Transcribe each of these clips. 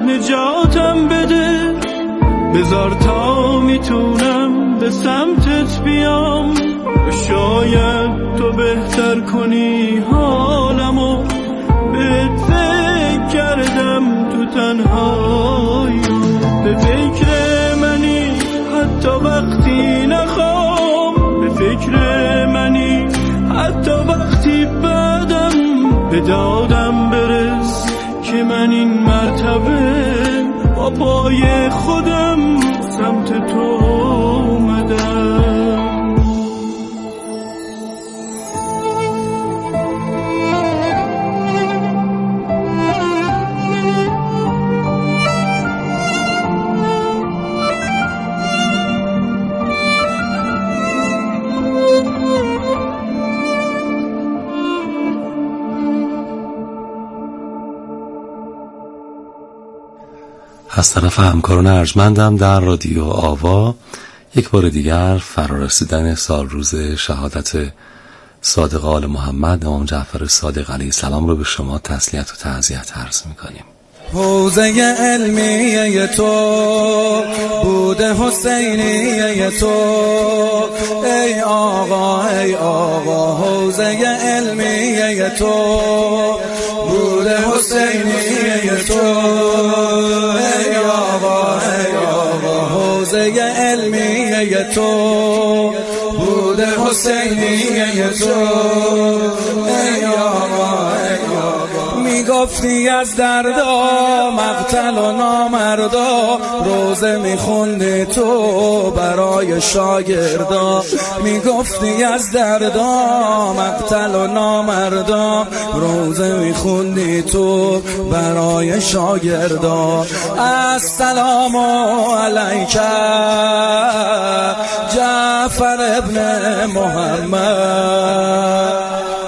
نجاتم بده، بذار تا میتونم به سمتت بیام. شاید تو بهتر کنی حالمو، بهت فکر کردم تو تنهایی. به فکر منی حتی وقتی نخوام، به فکر منی حتی وقتی بعدم. به دادم برس که من این مرتبه با پای خودم سمت تو اومدم. از طرف همکاران ارجمندم در رادیو آوا یک بار دیگر فرارسیدن سال روز شهادت صادق آل محمد امام جعفر صادق علیه السلام رو به شما تسلیت و تعزیت عرض می‌کنیم. حوزه علمیه تو بوده حسینیه تو، ای آقا ای آقا. حوزه علمیه تو بوده حسینیه تو، ای آقا ای آقا. حوزه علمیه تو بوده حسینیه تو، ای آقا ای آقا. میگفتی از دردا مقتل و نامردا، روزه میخوندی تو برای شاگردا. میگفتی از دردا مقتل و نامردا، روزه میخوندی تو برای شاگردا. السلام علیک جعفر ابن محمد.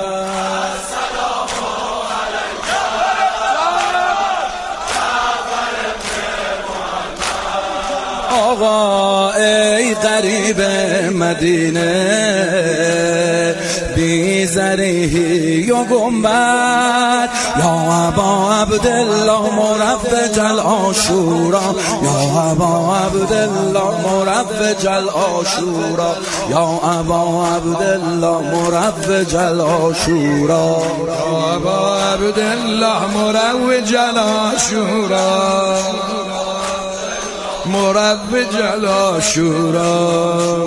آقا ای غریب مدینه، بی زریحی و گنبد، یا ابا عبدالله مروج العاشورا، یا ابا عبدالله مروج العاشورا، یا ابا عبدالله مروج العاشورا، یا ابا عبدالله مروج العاشورا، مروج العاشورا،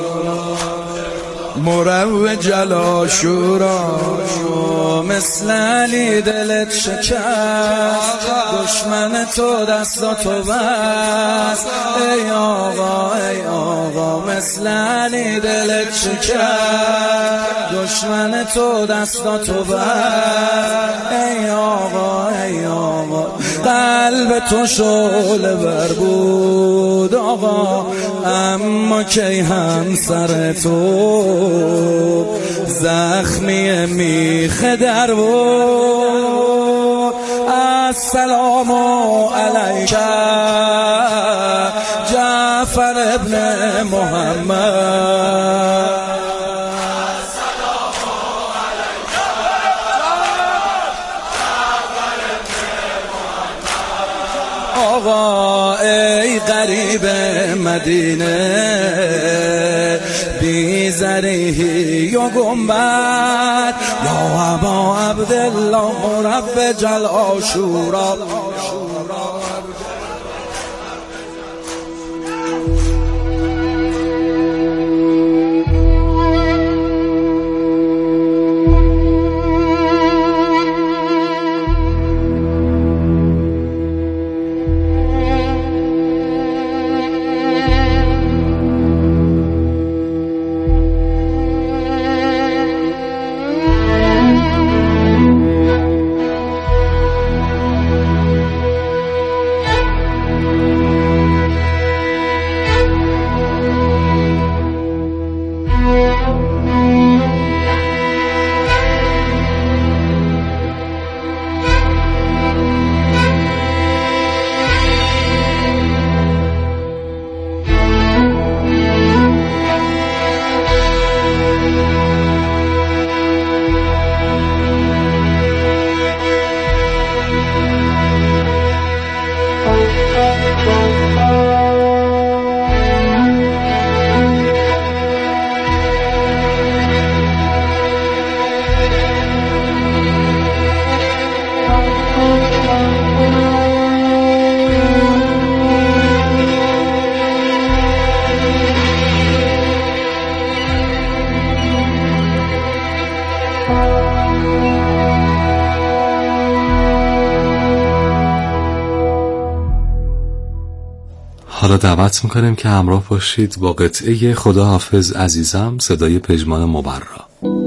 مروج العاشورا. مثل علی دلت شکست، دشمن تو دستاتو بست، ای آقا ای آقا. مثل علی دلت شکست، دشمن تو دستاتو بست، ای آقا ای آقا. قلب تو شعله بر بود آقا، اما کی هم سر تو زخمی میخ در بود. السلام علیک جعفر ابن محمد. آقا ای غریب مدینه، بی زریحی و گنبد، یا ابا عبدالله مروج العاشورا. حالا دعوت میکنیم که همراه باشید با قطعه خداحافظ عزیزم صدای پژمان مبرا.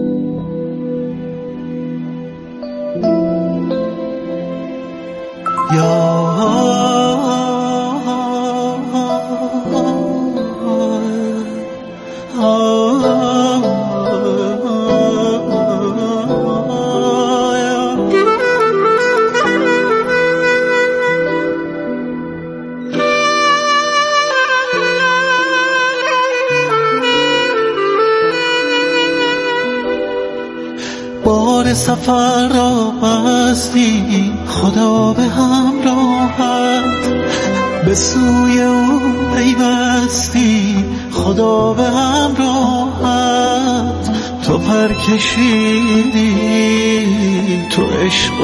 بار سفر را بستی خدا به همراهت، به سوی او پیوستی خدا به همراهت. تو پر کشیدی تو عشق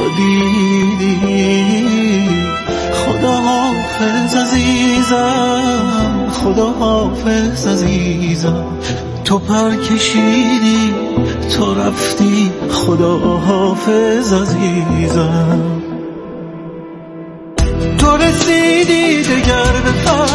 دیدی، خدا حافظ عزیزم، خدا حافظ عزیزم. تو پر کشیدی تو رفتی خدا حافظ عزیزم. تو رسیدی دگر به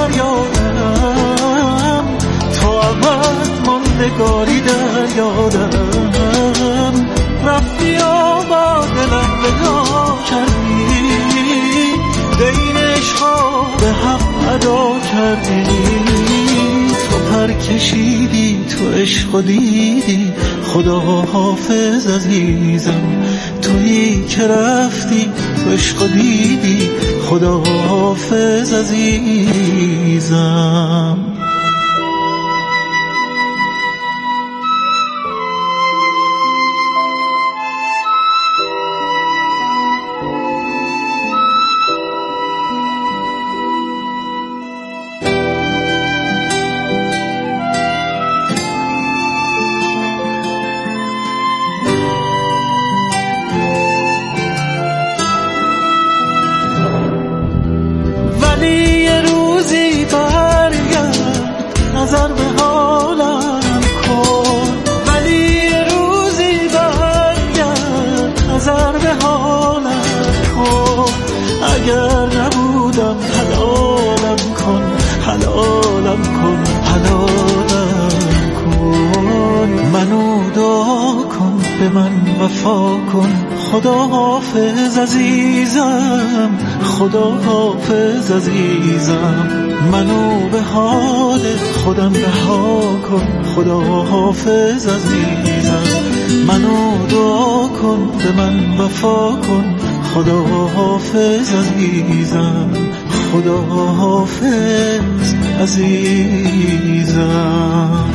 فریادم، تو ابد ماندگاری در یادم. رفتی آباد دلم ودا کردی، دین عشقا به حق ادا کردی. تو پر کشیدی تو عشق دیدی، خدا حافظ عزیزم. تویی که رفتی تو عشق دیدی، خدا حافظ عزیزم. نظر به حالم کن، ولی یه روزی برگرد نظر به حالم کن. اگر نبودم حلالم کن، حلالم کن، حلالم کن. منو دعا کن به من وفا کن، خدا حافظ عزیزم، خدا حافظ عزیزم. منو به حال خودم رها کن، خدا حافظ عزیزم. منو دعا کن به من وفا کن، خدا حافظ عزیزم، خدا حافظ عزیزم.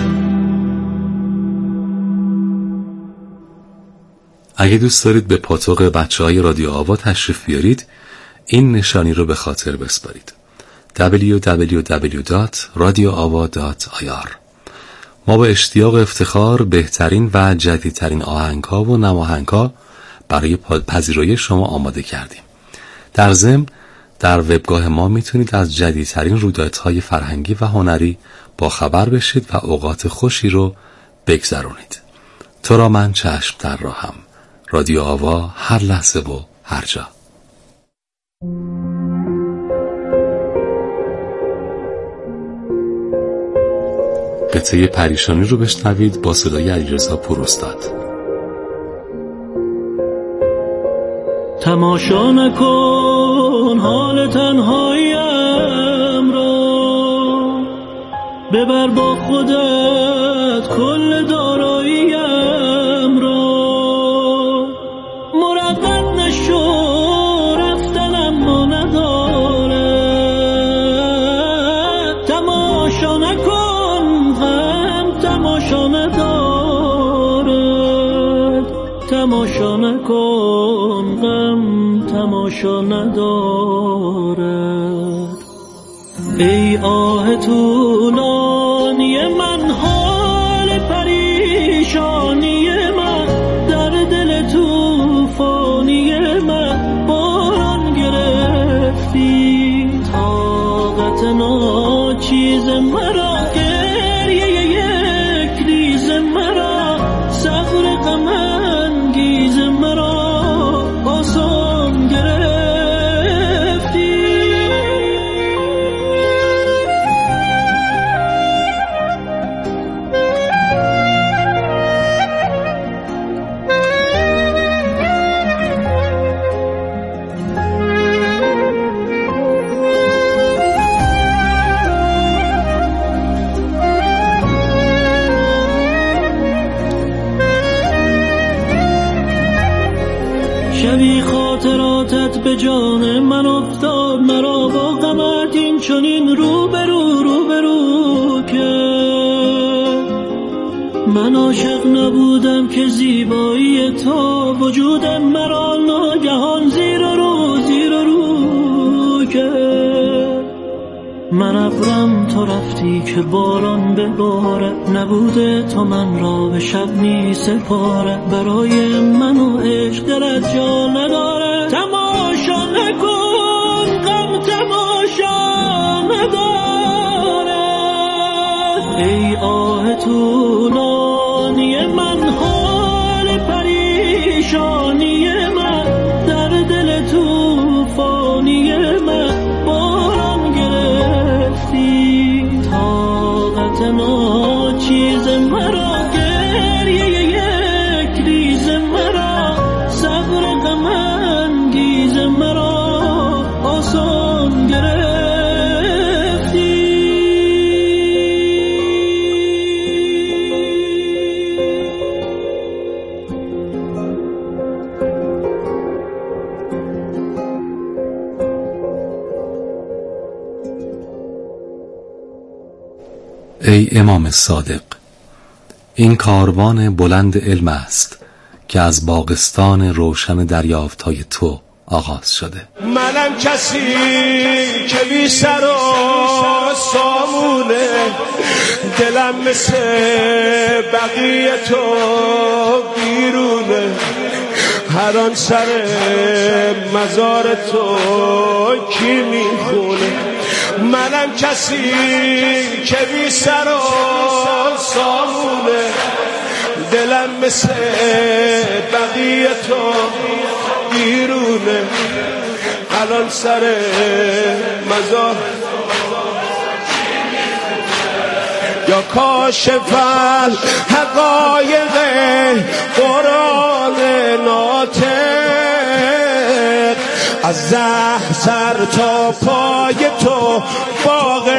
اگه دوست دارید به پاتوق بچه‌های رادیو آوا تشریف بیارید، این نشانی رو به خاطر بسپارید: www.radioawa.ir. ما با اشتیاق افتخار بهترین و جدیدترین آهنگ‌ها و نواهنگ‌ها برای پذیرایی شما آماده کردیم. در ضمن در وبگاه ما میتونید از جدیدترین رویدادهای فرهنگی و هنری با خبر بشید و اوقات خوشی رو بگذرونید. تو را من چشم در راهم. رادیو آوا، هر لحظه و هر جا. قطعه پریشانی رو بشنوید با صدای علیرضا پوراستاد. تماشا نکن حال تنهاییم را، ببر با خودت کل داراییم را. مردد نشو رفتن اما ندارد، تماشا نکن غم تماشا ندارد، تماشا نکن غم تماشا ندارد. ای آه طولانی من، حال پریشانی من، در دل طوفانی من باران گرفتی. طاقت ناچیز مرا، گریه یک ریز مرا، صبر غم انگیز مرا آسان گرفتی. غمت به جان من افتاد، مرا با غمت این چنین روبرو که من عاشق نبودم که زیبایی تو وجود مرا ناگهان زیر رو که من ابرم تو رفتی که باران بباره، نبوده تو من را به شب می سپاره، برای من و عشق دلت جا نداره، تماشا نکن غم تماشا نداره. ای آه طولانی من، حال پریشانی من، در دل توفانی من باران گرفتی، طاقت ناچیز مرا، گریه یک ریز مرا، صبر غم انگیز مرا آسان گرفتی. ای امام صادق، این کاروان بلند علم است که از باغستان روشن دریافت‌های تو آغاز شده. منم کسی که بی سر و سامونه، دلم مثل بقیه تو بیرونه، هر آن سر مزار تو کی میخونه. منم کسی که بی سر و سامونه، دلم مثل بقیه تو بیرونه، الان سر مزار یا کاشف حقایق قرآن ناطق، از زه سر تا پای تو باغ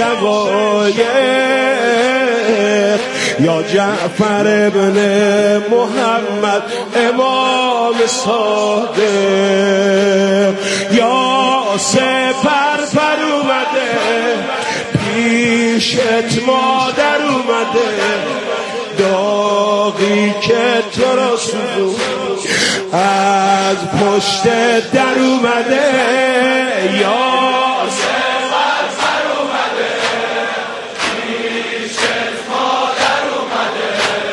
شقایق، یا جعفر ابن محمد امام صادق، یا سپر پر اومده پیشت مادر اومده، داغی که تو را سوزون از پشت در اومده، یا سپر پر اومده پیشت مادر اومده،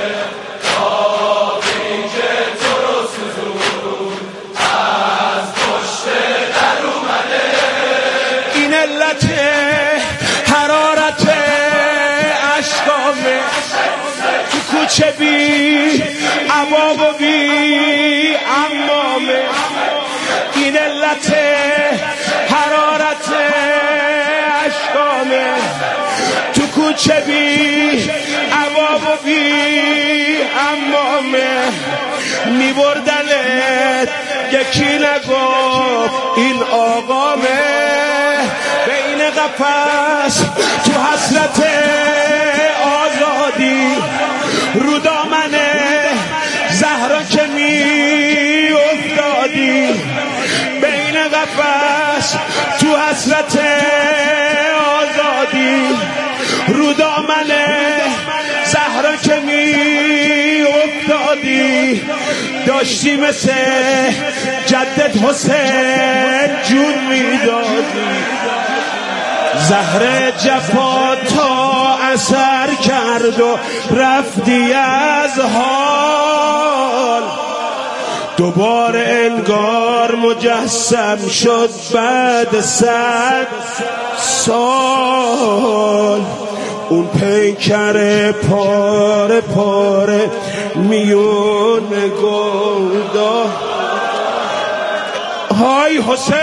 داغی که تو را سوزون از پشت در اومده. این علت حرارت اشکامه، تو کوچه بی عباب و بی امامه، این علت حرارت اشکامه، تو کوچه بی عباب و بی امامه، میبردنت یکی نگفت این آقامه، بین قفس تو حسرت آزادی، رو دامن زهرا که می افتادی، بین قفس تو حسرت آزادی، رو دامن زهرا که می افتادی، داشتی مثل جدت حسین جون میدادی، زهر جفا تا اثر کرد و رفتی از حال، دوباره انگار مجسم شد بعد 100 سال، اون پیکر پاره پاره میون گلدا. های حسین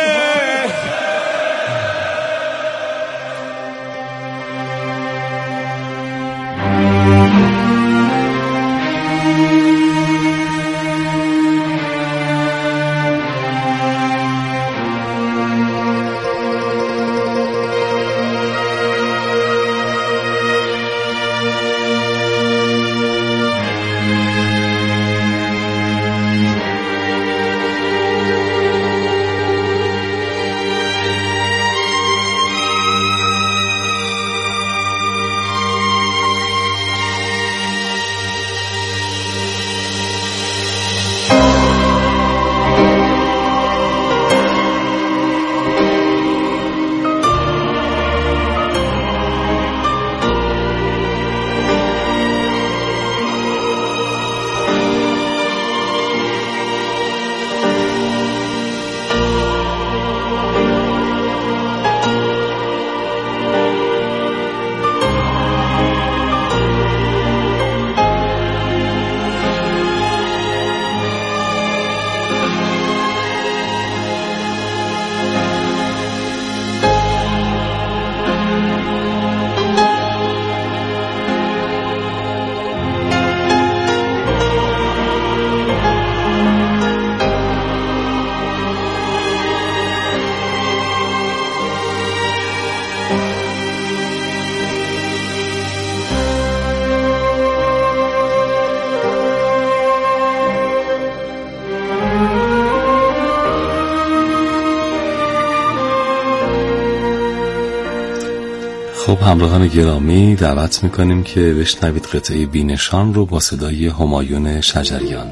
خب همراهان گرامی، دعوت میکنیم که بشنوید قطعه بی‌نشان رو با صدای همایون شجریان.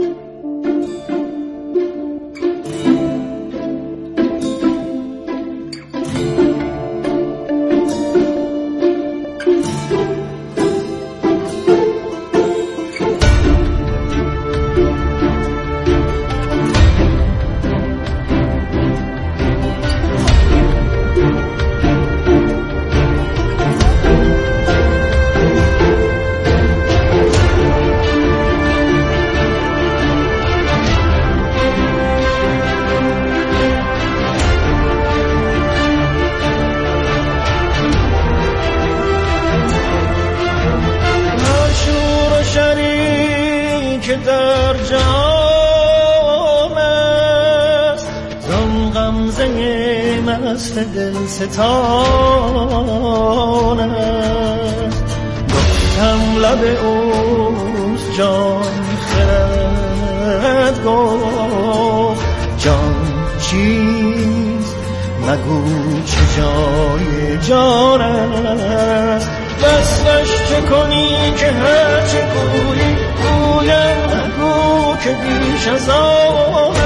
که در جام است زان غمزه مست دل ستان است گفتم لب اوست جان خرد گفت جان چیست نگو چه جای جان است بسش چه کنی که هر چه گویی گویم نگو که بیش از آن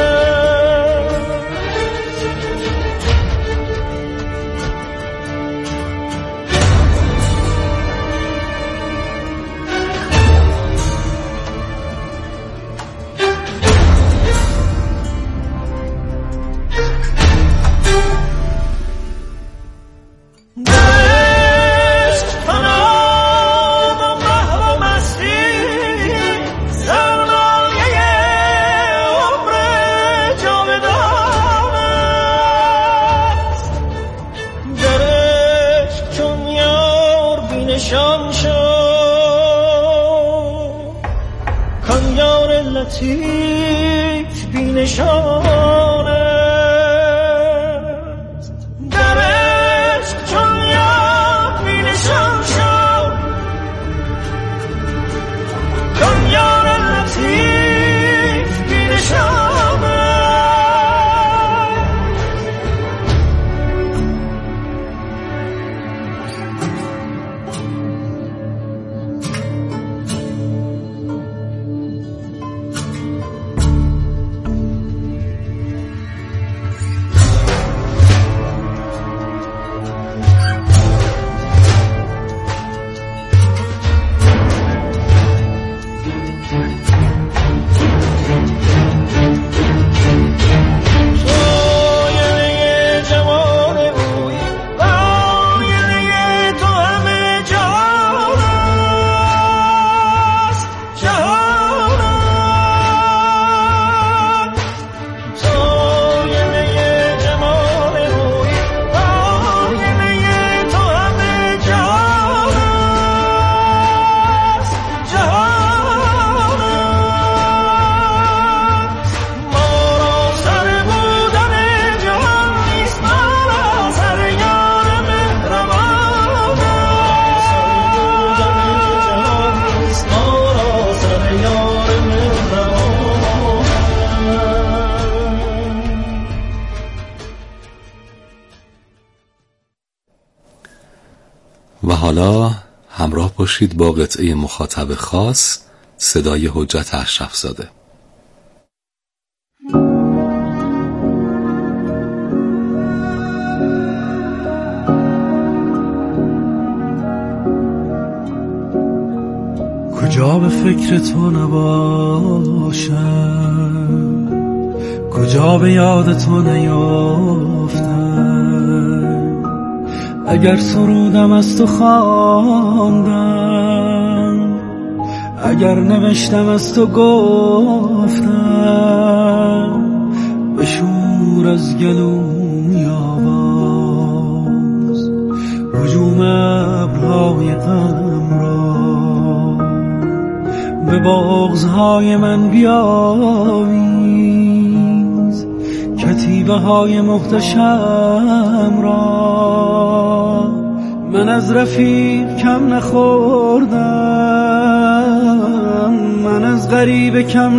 نشان شد کان یار لطیف بی نشان است در عشق چون یار بی نشان شد کان یار لطیف بی نشان و حالا همراه باشید با قطعه مخاطب خاص، صدای حجت اشرفزاده. کجا به فکر تو نباشم، کجا به یاد تو نیافتم، اگر سرودم از تو خواندم، اگر نوشتم از تو گفتم، بشور از گلوی آواز هجوم ابرهای غم را، به بغضهای من بیاویز کتیبه های محتشم را. من از رفیق کم نخوردم، من از غریب کم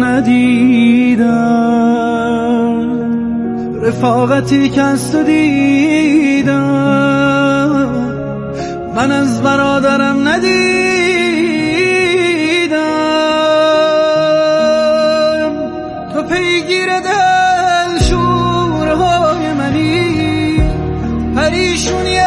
ندیدم، رفاقتی که از تو دیدم حرم ندیدم، تو پیگیر دل شورهای منی، پریشونی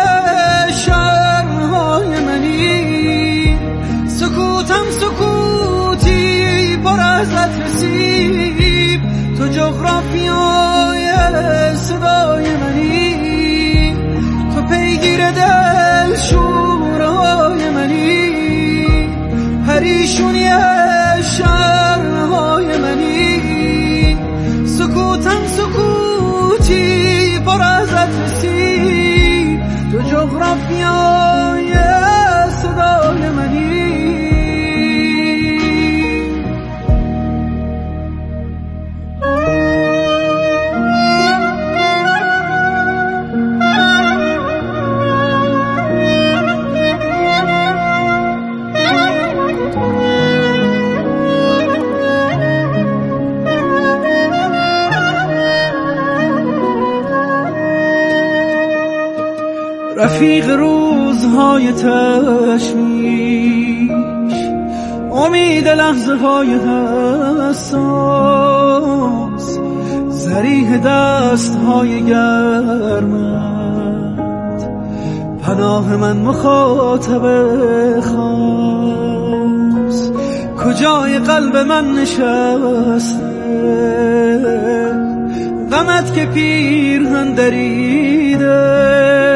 شرهای منی، سکوتم سکوتی پر از رسیب، تو جغرافیای صدای منی، تو پیگیر دل شورهای منی، پریشونی شرهای منی، سکوتم سکوتی پر از رسیب، تو جغرافیای صدای منی. رفیق روزهای تشویش، امید لحظه های حساس، ذریح دست های گرمت، پناه من مخاطب خاص، کجای قلب من نشسته غمت که پیرهن دریده،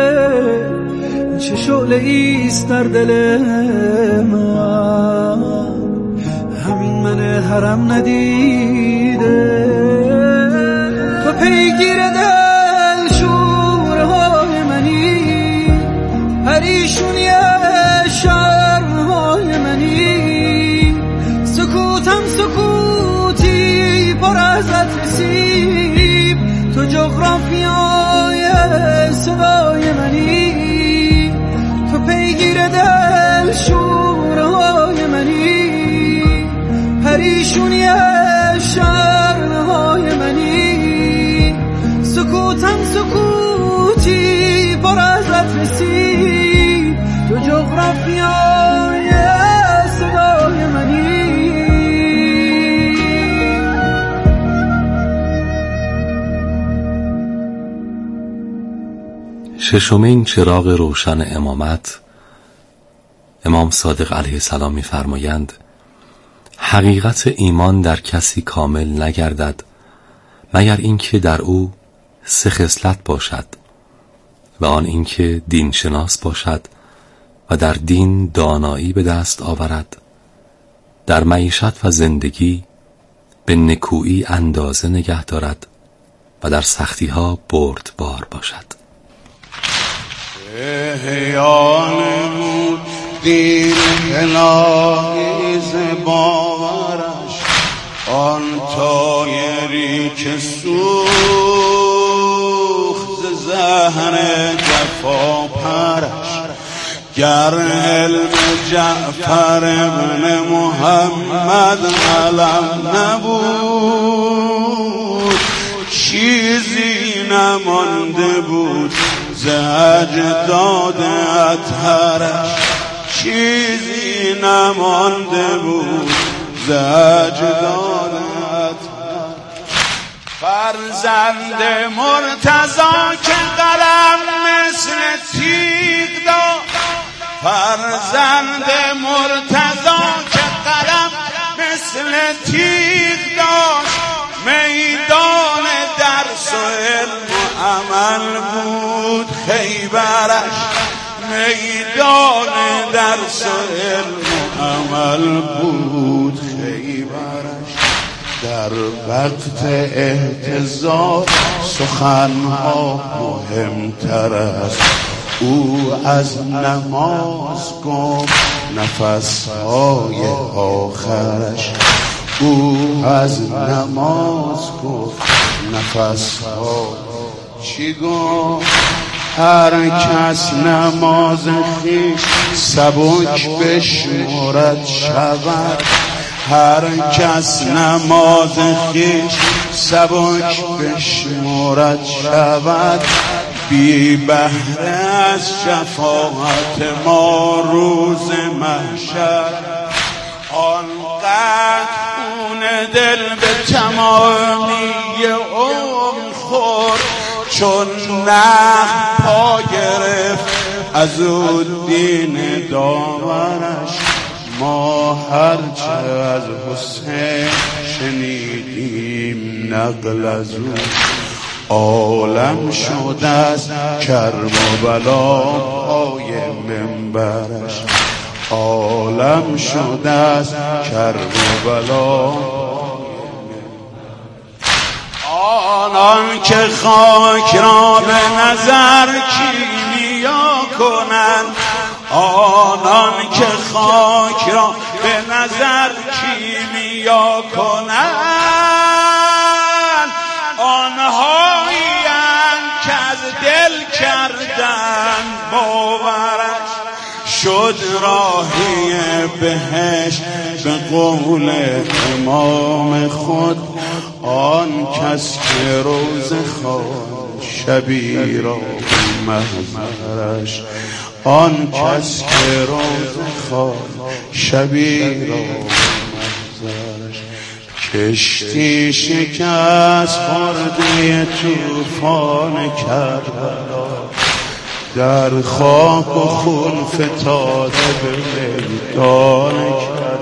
چه شعله ایست در دل من، همین من حرم ندیده، تو پیگیر دل شورهای منی، پریشونی شرهای منی، سکوتم سکوتی پر از رسیب، تو جغرافیای صدای منی، تو پیگیر دل شورهای منی، پریشونی شرهای منی، سکوتم سکوتی پر از رسیب، تو جغرافیای صدای منی. ششمین چراغ روشن امامت، امام صادق علیه السلام می‌فرمایند حقیقت ایمان در کسی کامل نگردد مگر اینکه در او 3 خصلت باشد، و آن اینکه دین شناس باشد و در دین دانایی به دست آورد، در معیشت و زندگی به نکویی اندازه نگه دارد و در سختی‌ها بردبار باشد. احیان دین الهی ز باورش، آن طایری که سوخت ز زهر جفا پرش، گر علم جعفر ابن محمد علم نبود، چیزی نمانده بود ز اجداد اطهرش، چیزی نمانده بود ز اجداد اطهرش. فرزند مرتضی که قلم مثل تیغ داشت، فرزند مرتضی که قلم مثل تیغ داشت، میدان درس و علم و عمل بود خیبرش، میدان درس و علم و عمل بود خیبرش. در وقت احتضار سخنها مهمتر است، او از نماز گفت نفسهای آخرش، او از نماز گفت نفسها. چی گفت؟ هر کس نماز خویش سبک بشمرد شود، هر کس نماز خویش سبک بشمرد شود، بی بهره از شفاعت ما روز محشر، آنقدر خون دل به تمامی عمر خورد چون نه پا گرفت از او دین داورش. ما هرچه از حسین شنیدیم نقل از او، عالم شد از کرب و بلا پای منبرش، عالم شد از کرب و بلا. آنان که خاک را به نظر کیمیا کنند، آنان که خاک را به نظر کیمیا کنند، آنهایی که از دل کردن باورش. شد راهی بهشت به قول امام خود، آن کس که روز خواب شبی را محضرش، آن کس که روز خواب شبی را محضرش. کشتی شکست خورده طوفان کربلا، در خاک و خون فتاده به میدان کربلا.